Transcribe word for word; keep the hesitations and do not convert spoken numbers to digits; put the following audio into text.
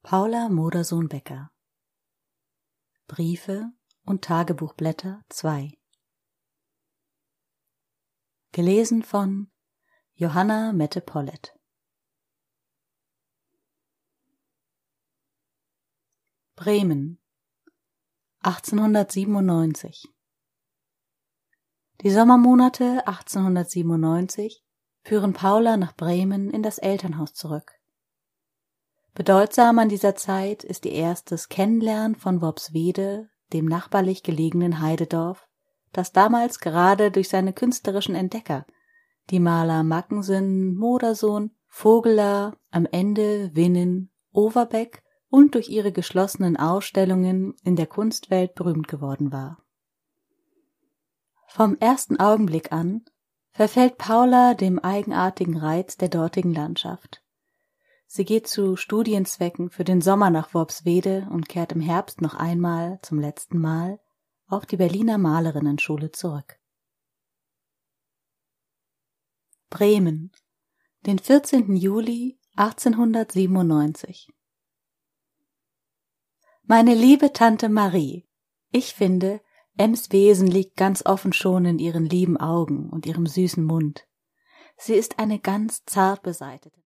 Paula Modersohn-Becker. Briefe und Tagebuchblätter zwei. Gelesen von Johanna Mette-Pollett. Bremen, achtzehnhundertsiebenundneunzig. Die Sommermonate achtzehnhundertsiebenundneunzig führen Paula nach Bremen in das Elternhaus zurück. Bedeutsam an dieser Zeit ist ihr erstes Kennenlernen von Worpswede, dem nachbarlich gelegenen Heidedorf, das damals gerade durch seine künstlerischen Entdecker, die Maler Mackensen, Modersohn, Vogeler, am Ende, Winnen, Overbeck und durch ihre geschlossenen Ausstellungen in der Kunstwelt berühmt geworden war. Vom ersten Augenblick an verfällt Paula dem eigenartigen Reiz der dortigen Landschaft. Sie geht zu Studienzwecken für den Sommer nach Worpswede und kehrt im Herbst noch einmal, zum letzten Mal, auf die Berliner Malerinnenschule zurück. Bremen, den vierzehnten Juli achtzehnhundertsiebenundneunzig. Meine liebe Tante Marie, ich finde, Ems Wesen liegt ganz offen schon in ihren lieben Augen und ihrem süßen Mund. Sie ist eine ganz zart beseitete